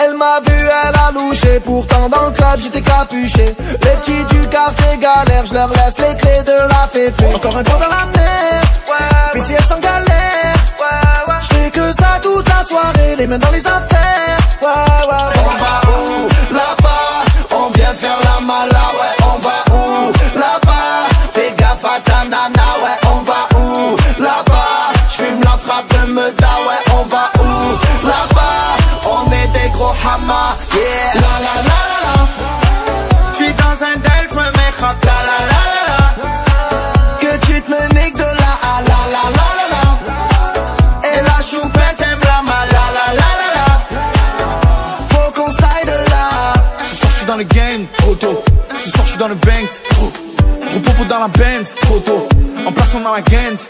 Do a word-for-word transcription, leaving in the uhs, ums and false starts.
Elle m'a vu, elle a louché. Pourtant dans le club j'étais capuché. Les petits du quartier galère, je leur laisse les clés de la féfé. Encore un tour dans la mer, P C S en galère. Je fais que ça toute la soirée, les mains dans les affaires. Ouais, ouais, ouais. On va où? Là-bas. On vient faire la mala, ouais. On va où? Là-bas. Fais gaffe à ta nana, ouais. On va où? Là-bas. J'fume la frappe de Meda, ouais. On va où? Là-bas. On est des gros hamas, yeah. La la la la la. J'suis dans un del, j'me mets rap, la la la la la. Que tu te me niques de la à la la la la la. Et la choupette aime la mal, la la la la la. Faut qu'on style de là. Ce soir j'suis dans le game, trop tôt. Ce soir j'suis dans le Banks, trop. Gros popo dans la band, trop tôt. En place on a la Gent,